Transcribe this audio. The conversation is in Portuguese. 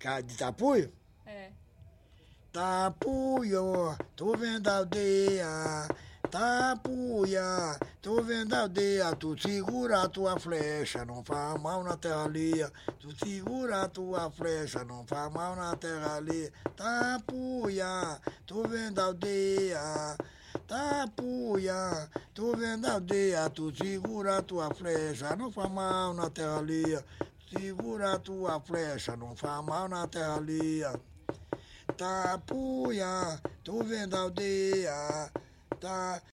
de Tapuio? É. Tapuio, tô vendo a aldeia. Tapuia, tô vendo a aldeia. Tu segura a tua flecha, não faz mal na terra alheia. Tu segura a tua flecha, não faz mal na terra alheia. Tapuia, tô vendo a aldeia. Tapuia, tô vendo a aldeia. Tu segura a tua flecha, não faz mal na terra alheia. Segura a tua flecha, não faz mal na terra alheia. Tapuia, tô vendo a aldeia. Tá,